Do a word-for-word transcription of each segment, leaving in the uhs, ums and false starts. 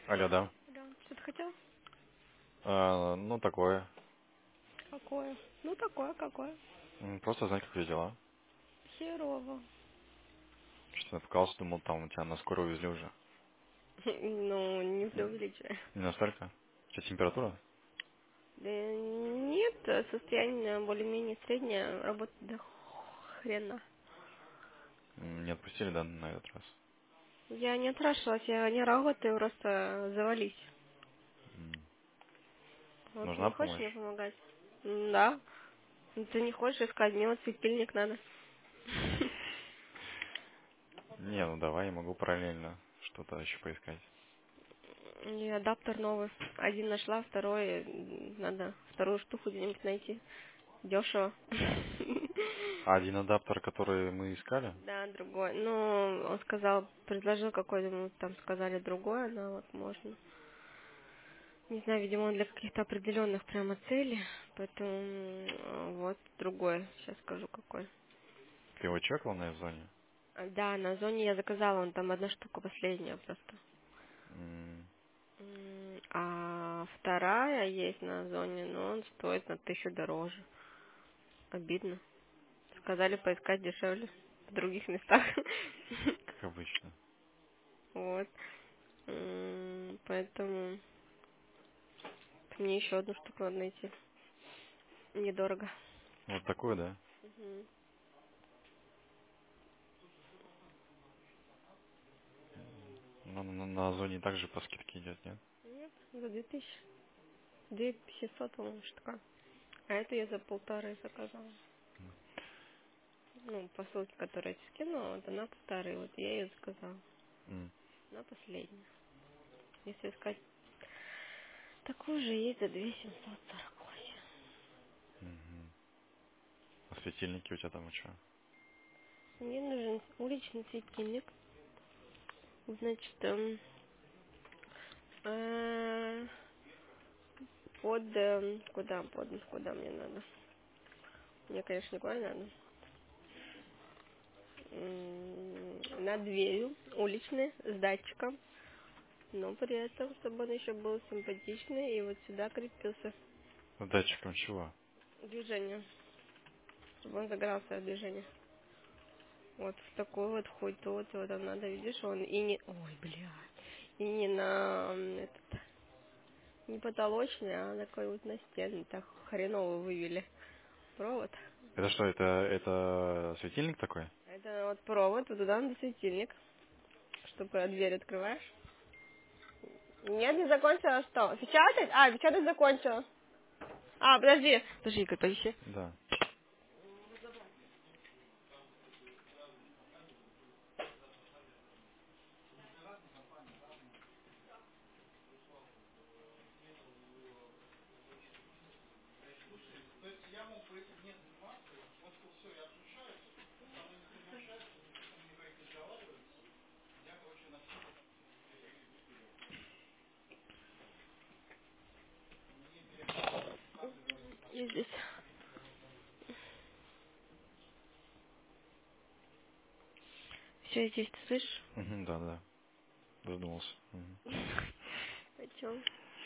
Алло, да. Да, что ты хотел? А, ну, такое. Какое? Ну, такое, какое. М, Просто знать, как у тебя дела. Херово. Что-то напугался, думал, там у тебя на скорую увезли уже. Ну, не преувеличивай. Не настолько? У тебя температура? Да нет, состояние более-менее среднее, работа до хрена. М, Не отпустили, да, на этот раз? Я не отрашлась, я не работаю, просто завались. М, Вот ты Нужна не хочешь мне помощь? помогать? М, Да. Ну, ты не хочешь искать, мне вот светильник надо. Не, ну давай, я могу параллельно что-то еще поискать. И адаптер новый. Один нашла, второй м, надо вторую штуку где-нибудь найти. Дешево. А один адаптер, который мы искали? Да, другой. Ну, он сказал, предложил какой-то, ну, там сказали другой, но вот можно. Не знаю, видимо, он для каких-то определенных прямо целей, поэтому м, вот другой. Сейчас скажу какой. Ты его чекал на зоне? А, Да, на зоне я заказала, он там одна штука последняя просто. М, М, А вторая есть на зоне, но он стоит на тысячу дороже. Обидно. Сказали поискать дешевле в других местах. Как обычно. Вот. М, Поэтому мне еще одну штуку надо найти. Недорого. Вот такой, да? Мгм. Ну, на, на зоне также по скидке идет, нет? Нет, за две тысячи. Две пятьсот, по-моему, штука. А это я за полторы заказала. Ну, по ссылке, которую я тебе скинула, вот она полторы. Вот я ее заказала. М, Она последняя. Если искать такую же, есть за две семьсот сорок восемь. мгм. А светильники у тебя там что? Мне нужен уличный светильник. Значит, эм, э, под... эм, Куда? Под... Куда мне надо? Мне, конечно, никуда не надо. М, Над дверью уличный с датчиком, но при этом, чтобы он еще был симпатичный и вот сюда крепился С датчиком чего? движение, чтобы он загорался от движения. Вот в такой вот хоть тот, вот там надо, видишь, он и не... Ой, блядь. И не на м, этот, не потолочный, а такой вот настенный. Так хреново вывели провод. Это что, это, это светильник такой? Это вот провод, вот туда надо светильник, чтобы дверь открываешь. Нет, не закончила, что? Печатать? А, печатать закончила. А, подожди. Подожди, Игорь, поищи. Да. Я здесь. Все здесь, ты слышишь? Мгм, да, да. Задумался. Мгм. О чем?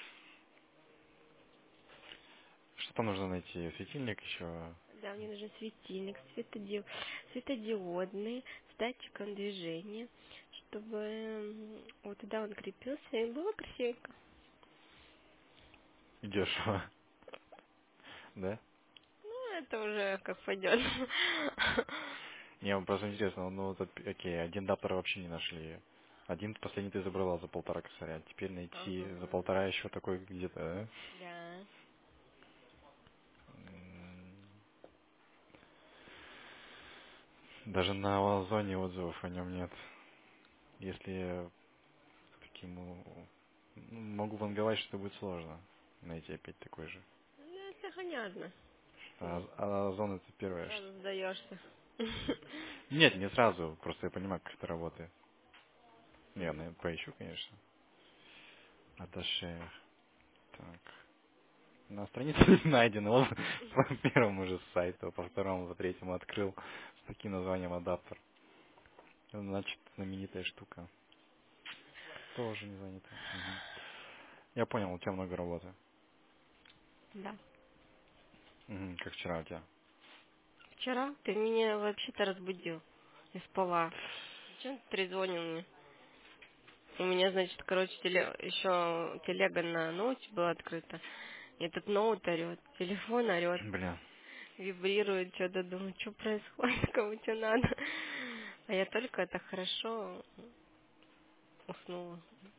Что там нужно найти? Светильник еще. Да, мне нужен светильник, светоди- светодиодный, с датчиком движения, чтобы м, вот туда он крепился и было красивенько. Дешево. Да? Ну, это уже как пойдет. Не, ну, просто интересно, ну вот, оп- окей, один адаптер вообще не нашли. Один последний ты забрала за полтора косаря. Теперь найти за Ага. полтора еще такой где-то, да? Да. М, Даже на Озоне отзывов о нем нет. Если таким, ну, могу ванговать, что будет сложно найти опять такой же. Ну, это понятно. А, а Озон это первое, что... Сразу сдаешься. Нет, не сразу, просто я понимаю, как это работает. Я, наверное, поищу, конечно. Аташе. Так. На странице не найдено. Вот по первому же сайту, по второму, по третьему открыл с таким названием адаптер. Значит, знаменитая штука. Тоже не занято. Мгм. Я понял, у тебя много работы. Да. Мгм, как вчера у тебя. Вчера ты меня вообще-то разбудил. Я спала. Зачем ты трезвонил мне? У меня, значит, короче, теле... еще телега на ноуте была открыта. И этот ноут орет, телефон орет, Бля. вибрирует, что-то думаю, что происходит, кому тебе надо. А я только это хорошо уснула.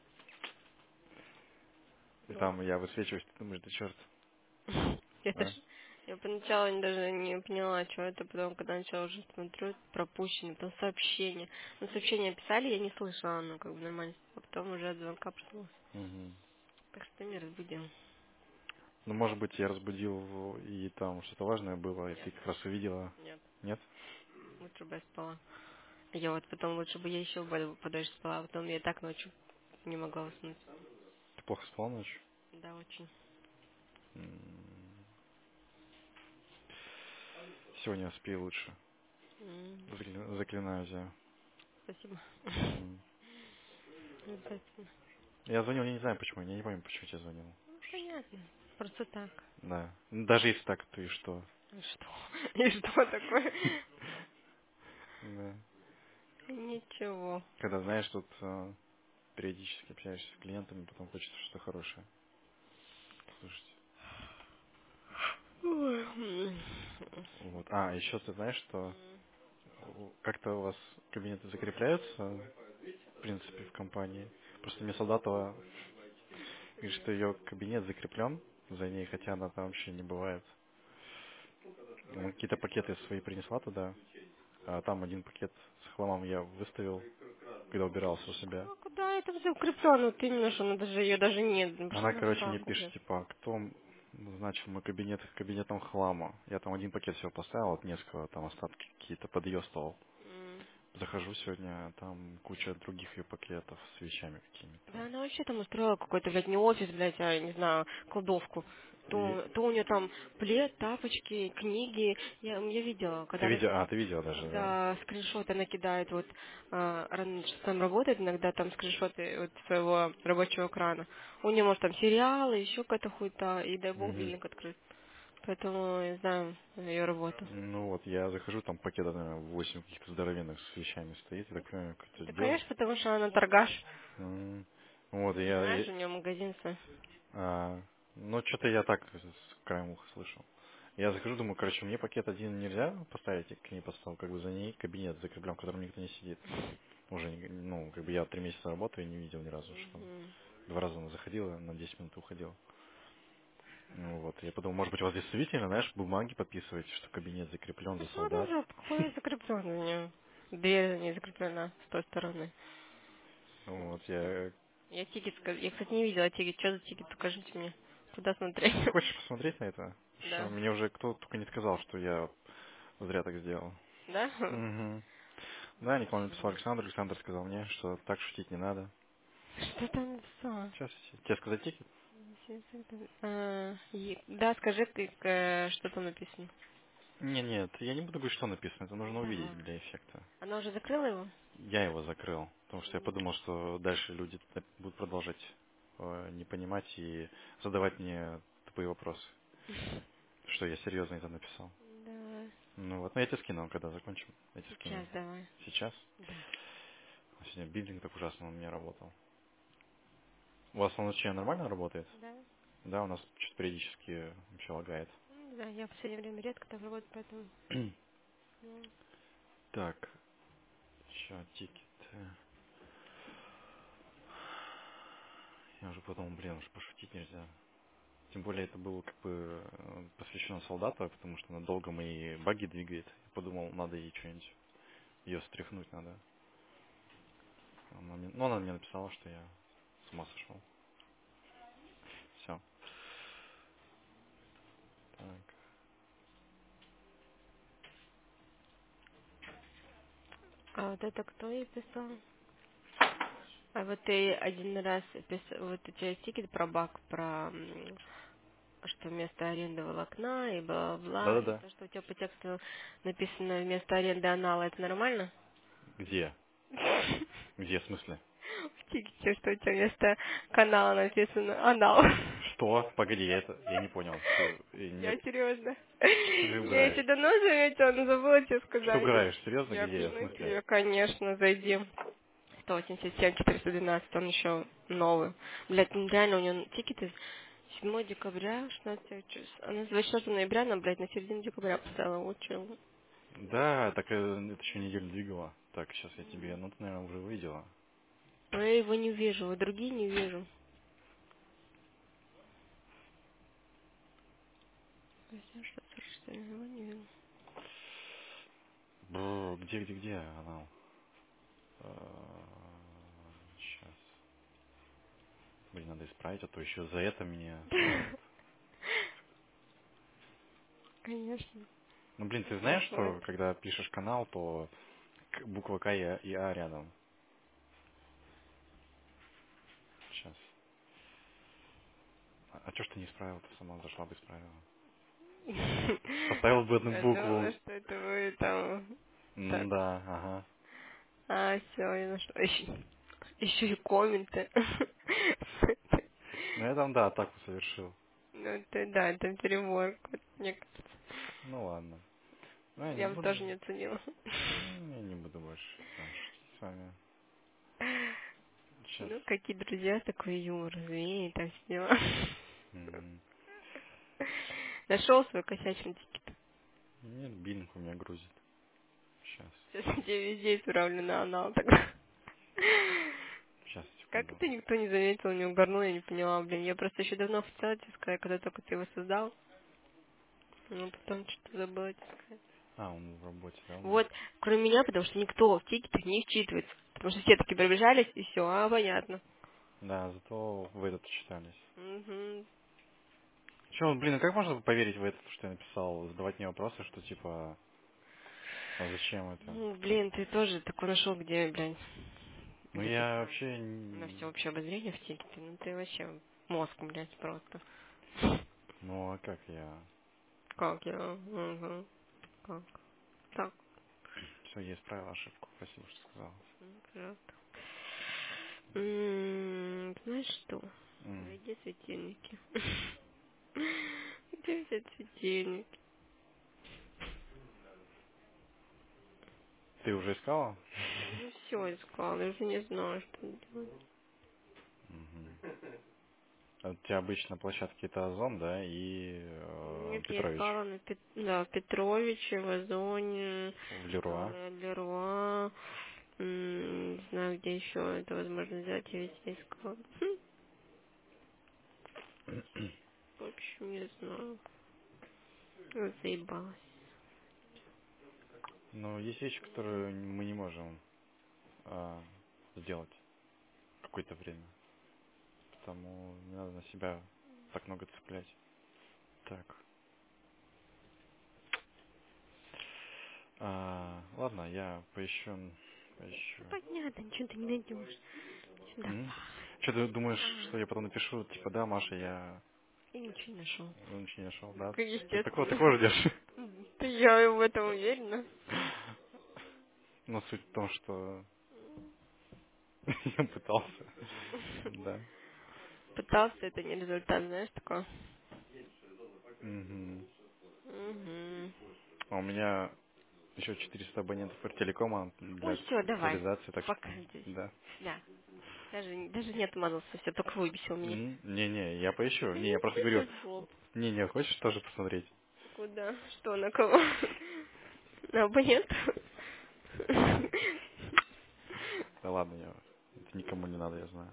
И Вот. там я высвечиваюсь, ты думаешь, да черт. Я А? даже, я поначалу даже не поняла, что это, потом, когда начала уже смотрю, пропущено, там сообщение. Ну, сообщение писали, я не слышала, ну, как бы нормально. А потом уже от звонка проснулась. Мгм. Так что ты меня разбудил. Ну, может быть, я разбудил его, и там что-то важное было, и Нет, ты как раз увидела. нет, Нет? лучше бы я спала. Я вот потом лучше бы я еще более подольше спала, а потом я и так ночью не могла уснуть. Ты плохо спал ночью? Да, очень. М. Сегодня спи лучше. М, Закля- Заклинаю тебя. Спасибо. Мгм. Обязательно. Я звонил, я не знаю почему, я не помню, почему я тебе звонил. Ну, понятно. Просто так. Да. Ну, даже если так, то и что? И что? И что такое? Да. Ничего. Когда, знаешь, тут э, периодически общаешься с клиентами, потом хочется что-то хорошее слушать. Ой, м. Вот. А, еще ты знаешь, что у- как-то у вас кабинеты закрепляются, в принципе, в компании. Просто мне Солдатова говорит, что ее кабинет закреплен за ней, хотя она там вообще не бывает. Ну, какие-то пакеты свои принесла туда, а там один пакет с хламом я выставил, когда убирался у себя. А куда это все укреплено? Вот именно, что она даже ее даже нет. Ну, что Она, за короче, мне хлам, пишет, блин? типа, а кто назначил мой кабинет кабинетом хлама? Я там один пакет всего поставил, от несколько, там остатки какие-то под ее стол. М. Захожу сегодня, там куча других ее пакетов с вещами какими-то. Да она вообще там устроила какой-то, блядь, не офис, блядь, а, не знаю, кладовку. И То, то у нее там плед, тапочки, книги. Я, я видела, ты когда она, видел, а, ты видел даже, да? когда скриншоты она кидает, вот, а, рано там работает, иногда там скриншоты вот своего рабочего экрана. У нее, может, там сериалы, еще какая-то хуйта, и дай бог, Мгм. бильник открыт. Поэтому я знаю ее работу. Ну вот, я захожу, там пакета, наверное, восемь каких-то здоровенных с вещами стоит, я так понимаю, какой-то Да, дел. конечно, потому что она торгаш. М. Вот, Ну, я, знаешь, я- у нее магазин свой. а, ну, что-то я так с краем уха слышал. Я захожу, думаю, короче, мне пакет один нельзя поставить, и к ней поставил, как бы за ней кабинет закреплен, в котором никто не сидит. Уже, не- ну, как бы я три месяца работаю и не видел ни разу, что Мгм. два раза она заходила, на десять минут и уходила. Ну вот, я подумал, может быть, у вас действительно, знаешь, бумаги подписываете, что кабинет закреплен за Посмотри солдат. уже, какой закреплен у нее. Дверь не закреплена с той стороны. Вот, я... Я тикет, ска- я, кстати, не видела тикет. Что за тикет? Покажите мне. Куда смотреть? Хочешь посмотреть на это? Что Да. мне уже кто только не сказал, что я зря так сделал. Да? Угу. Да, Николай написал Ничего. Александр, Александр сказал мне, что так шутить не надо. Что там написала? Сейчас, тебе сказать тикет? А, и- да, скажи, как, э, что там написано. Не, нет, я не буду говорить, что написано, это нужно увидеть Давай. для эффекта. Она уже закрыла его? Я его закрыл, потому что я подумал, что дальше люди т- будут продолжать э, не понимать и задавать мне тупые вопросы, что я серьезно это написал. Давай. Ну вот, ну я тебе скину, когда закончим, я тебе скину. Сейчас давай. Сейчас? Да. Сегодня билдинг так ужасно у меня работал. У вас он вообще нормально работает? Да. Да, у нас что-то периодически вообще лагает. Ну, да, я в последнее время редко так работаю, поэтому... Ну, Так, еще тикеты. Я уже подумал, блин, уж пошутить нельзя. Тем более это было как бы э, посвящено солдату, потому что она долго мои баги двигает. Я подумал, надо ей что-нибудь, ее стряхнуть надо. Она мне, ну, она мне написала, что я с ума сошел. Все. Так. а вот это кто ей писал? А вот ты один раз писал, вот у тебя есть тикет про баг, про м, что вместо аренды волокна и бла-бла, и Да-да-да. то, что у тебя по тексту написано вместо аренды анала, это нормально? Где? Где, в смысле? В тикете, что у тебя вместо канала написано анал. Что? Погоди, я это... Я не понял. Фу, и Я нет. серьезно. Что ты Я еще угораешь? давно заметила, но забыла тебе Что сказать. угораешь? Серьезно, Я где? В объясню смысле? тебе, конечно, зайди. сто восемьдесят семь четыреста двенадцать, он еще новый. Блядь, ну реально у него тикеты седьмого декабря, шестнадцатого числа. Она с двадцать четвёртого ноября, она, блядь, на середину декабря поставила. Вот чего. Да, так э, это еще неделю двигала. Так, сейчас я тебе... Ну, ты, наверное, уже увидела. Но я его не вижу, а другие не вижу. Что-то, что я его не вижу. Бррр, где, где, где она? Сейчас. Блин, надо исправить, а то еще за это меня этот... Конечно. Ну, блин, ты знаешь, Заходит. что когда пишешь канал, то к- буква К и А и А рядом. Сейчас. А, а что ж ты не исправил? Ты сама зашла бы исправила. Поставил бы одну Я думала, букву. что это вы там... Так. М, Да, ага. А, все, я нашла. Еще, еще и комменты. Ну, я там, да, атаку совершил. Ну, это, да, это перебор. Мне кажется, Ну, ладно. Ну, я не я бы буду. тоже не оценила. Ну, я не буду больше там шутить с вами. Сейчас. Ну, какие друзья, такой юмор, змеи, там все дела. М, Нашел свой косячный тикет. Нет, биллинг у меня грузит. Сейчас. Сейчас я тебе везде исправлю на анал тогда. Сейчас, Как секунду. это никто не заметил, не угорнул, я не поняла, блин. Я просто еще давно хотела тебе сказать, когда только ты его создал. Но потом что-то забыла тебе сказать. А, он в работе, да, у меня? Вот, кроме меня, потому что никто в тикетах не вчитывается. Потому что все таки пробежались, и все, а, понятно. Да, зато в этот читались. Угу. Че, блин, а как можно поверить в это, что я написал, задавать мне вопросы, что типа, а зачем это? Ну, блин, ты тоже такой нашел, где, блин, Ну я записать вообще... на н- все общее обозрение в тикете. Ну, ты вообще мозг, блядь, просто. Ну а как я... Как я? Угу. Как? Так. Все, я исправил ошибку, спасибо, что сказал. Ну, пожалуйста. М, Знаешь что? М. Найди светильники. Где взять светильники? Ты уже искала? Я уже все искала, я уже не знаю, что делать. Мгм. А у тебя обычно площадки это Озон, да, и э, Нет, я Петрович искала на Пет... да, Петровиче, в Озоне, в Леруа. э, Леруа, м, не знаю, где еще это возможно сделать, я везде искала. Хм, в общем, не знаю. Ну, заебалась. Но есть вещи, которые мы не можем а, сделать какое-то время. Потому не надо на себя так много цеплять. Так. А, ладно, я поищу, поищу. Ну, понятно, ничего ты не найдешь. Сюда. Что ты думаешь, что А, я потом напишу, типа, да, Маша, я я ничего не нашел. ну, ничего не нашел, да? Ты такого, Естественно. такого ждешь? Да я в этом уверена. Но суть в том, что я пытался. Да. Пытался, это не результат, знаешь, такое. Мгм. Угу. А у меня еще четыреста абонентов телекома Ой, для все, давай. специализации, так что, Пока здесь. да. Да. Даже, даже не отмазался, все, только выбесил меня. М, Не-не, я поищу. Да Не, я просто иди говорю, ты в жопу. не-не, хочешь тоже посмотреть? Куда? Что, на кого? На абонент? Да ладно, я, это никому не надо, я знаю.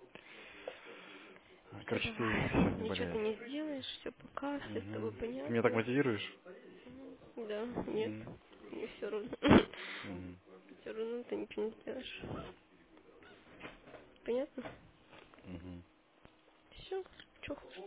А, Все, Короче, ты давай. не Ничего болей. ты не сделаешь, все пока, все с тобой Мгм. Ты меня так понятно. мотивируешь? Мгм. Да, нет, М, мне все равно. мгм, Все равно ты ничего не сделаешь. Понятно? мгм. Все, что хочешь.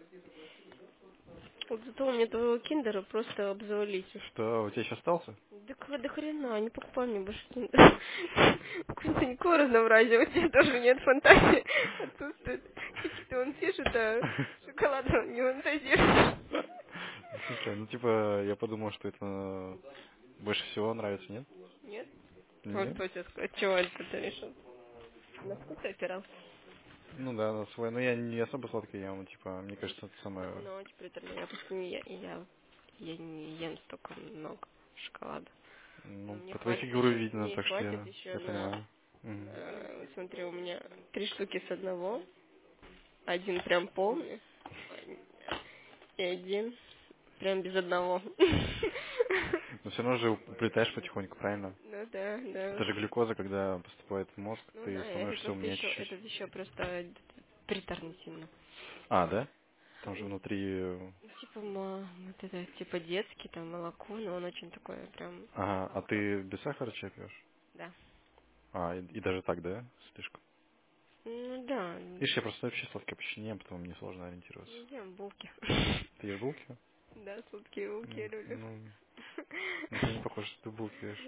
Вот зато у меня твоего киндера просто обзавались. Что, у тебя еще остался? Да к- до хрена, не покупай мне больше киндер. Просто никакого разнообразия, у тебя тоже нет фантазии. Отсутствует. Какие-то он пишет, а шоколадом он не фантазирует. В смысле, ну типа, я подумал, что это больше всего нравится, нет? Нет? Вот Нет? кто тебе сказал, чего это ты решил? На вкус ты опирался? Ну да, на свой. Но я не особо сладкий ем, типа, мне кажется, это самое... Ну, очень приторно. Я просто не я, я, я не ем столько много шоколада. Но Ну, мне по твоей хватит фигуре еще, видно, мне так что хватит я, еще я на, понимаю. Мгм. на- вот смотри, у меня три штуки с одного, один прям полный, и один прям без одного. Но все равно же уплетаешь потихоньку, правильно? Ну да, да. Это же глюкоза, когда поступает в мозг, Ну ты да, этот становишься просто умнее еще, чуть-чуть. этот еще просто приторный сильно. А, да? Там же внутри... э, Ну, типа, ма- вот это, типа детский, там, молоко, но он очень такой, прям, Ага, а ты без сахара чай пьешь? да. А, и, и даже так, да? Слишком. Ну да, Видишь, я просто вообще сладкое почти не ем, потому мне сложно ориентироваться. не ем булки. Ты ешь булки? Да, сладкие булки я Ну, люблю. ну, на тебя не похоже, что ты булки ешь.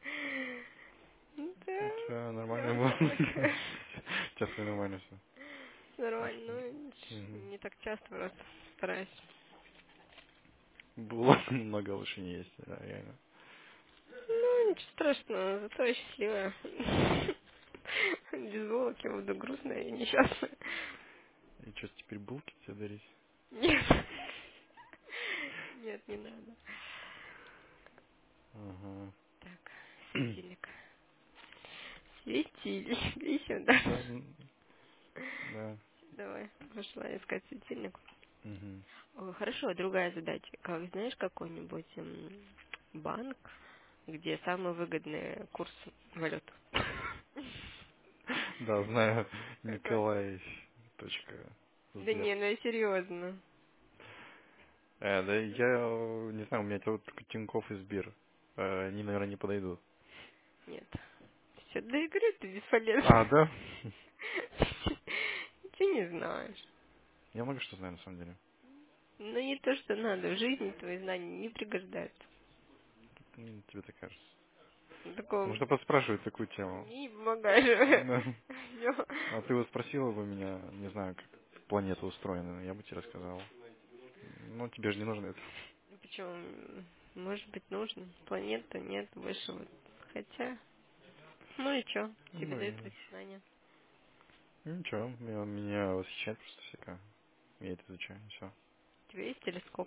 Ну У да, тебя я нормально вот было. так. Сейчас все нормально все. Нормально, ну, Угу. не так часто просто стараюсь. Было много лучше не есть, да, реально. Ну, ничего страшного, зато я счастливая. Без булок я буду грустная и несчастная. И что, теперь булки тебе дарить? Нет. Нет, не надо. Ага. Так, светильник. Светильник, иди сюда. Да, м, да. Давай, пошла искать светильник. Мгм. Ой, хорошо, другая задача. Как знаешь какой-нибудь м, банк, где самый выгодный курс валют? Да, знаю, Какой? Николай. Точка. Да Сбер. не, ну я серьезно. Э, да я э, не знаю, у меня это вот только Тинькофф и Сбер. Э, Они, наверное, не подойдут. Нет. Все до игры ты А, бесполезно. да? Ты не знаешь. Я много что знаю, на самом деле. Ну не то, что надо. В жизни твои знания не пригождаются. М, Тебе так кажется. Потому Такого что поспрашивают такую тему. не помогаешь. Да. Всё. А ты вот спросила бы меня, не знаю, как планета устроена, я бы тебе рассказал. Ну, тебе же не нужно это. Причем, может быть, нужно. Планета нет, больше вот. Хотя, ну и чё, тебе Ну, и дают эти знания. ничего, меня, меня восхищает просто всякое. Я это изучаю, все. У тебя есть телескоп?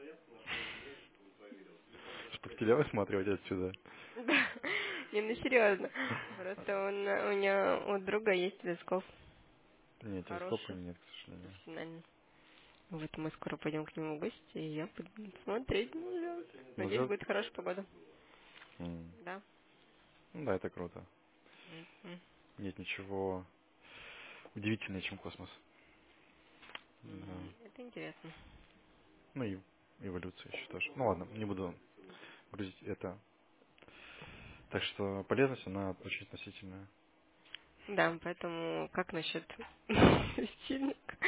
Чтобы тебя высматривать отсюда. Да. Не, ну серьезно. Просто он, у меня у друга есть телескоп. Нет, телескопа Хороший, нет, к сожалению. профессиональный. Вот мы скоро пойдем к нему в гости, и я буду смотреть на звезды. На Надеюсь, будет звезды? хорошая погода. М. Да. Ну да, это круто. М-м. Нет ничего удивительнее, чем космос. Да. М, Это интересно. Ну и эволюция еще тоже. Ну ладно, не буду грузить это. Так что полезность, она очень относительная. Да, поэтому как насчет светильника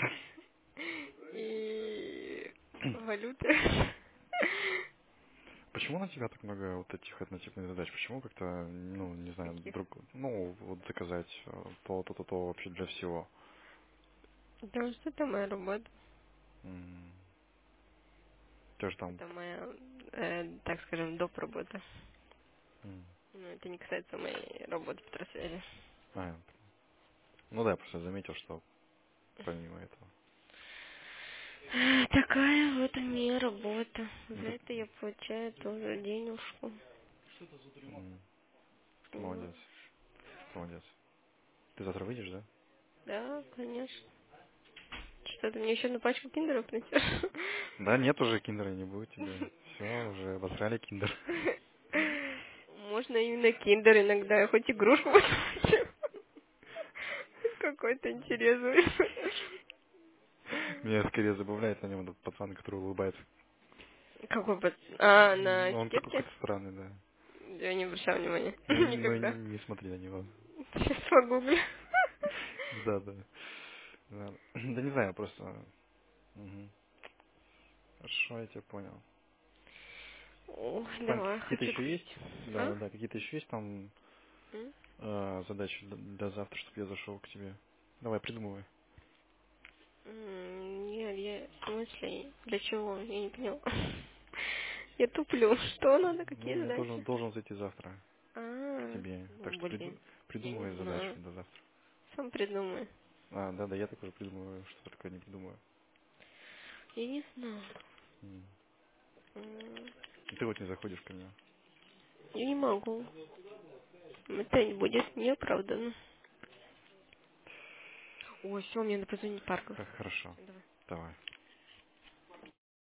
и валюты? Почему на тебя так много вот этих однотипных задач? Почему как-то, ну, не знаю, Каких? друг, ну, вот заказать э, то, то, то, то вообще для всего? Потому что это моя работа. М, У тебя же там... Это моя, э, так скажем, доп. Работа. м, Но это не касается моей работы в трансфере. А, ну да, я просто заметил, что помимо этого. Такая вот у меня работа. Ну, За ты, это я получаю тоже денежку. м, ты Ну, молодец, ты молодец. Ты завтра выйдешь, да? да, конечно. Что, ты мне еще на пачку киндеров принесешь? Да, нет уже киндера, не будет тебе. Все, уже обосрали киндер. Можно именно киндер иногда, я хоть игрушку посмотрю. Хоть какой-то интерес будет. Меня скорее забавляет на нем этот пацан, который улыбается. Какой под... А, на М, Он такой этикетке? какой-то странный, да. Я не обращала внимания. Ну, ну Никогда. не смотри на него. Сейчас погуглю. Да, да. Да, да не знаю, просто... Мгм. Хорошо, я тебя понял. Ой, Там давай, какие-то хочу еще купить. есть? Да, А? да, какие-то еще есть там М? э, задачи для, для завтра, чтобы я зашел к тебе? Давай, придумывай. М, Нет, я... В смысле? Для чего? Я не поняла. Я туплю. Что надо? Какие Ну, я должен, задачи? должен зайти завтра к А, тебе. ну, Так что приду, блин. Я не придумывай задачу знаю. до завтра. Сам придумай. А, да, да, я такое придумываю, что только не придумаю. Я не знаю. М. М, И ты вот не заходишь ко мне. Я не могу. Это будет неоправданно. Ой, все, мне надо позвонить Паркову. Х- Хорошо. Давай. Давай.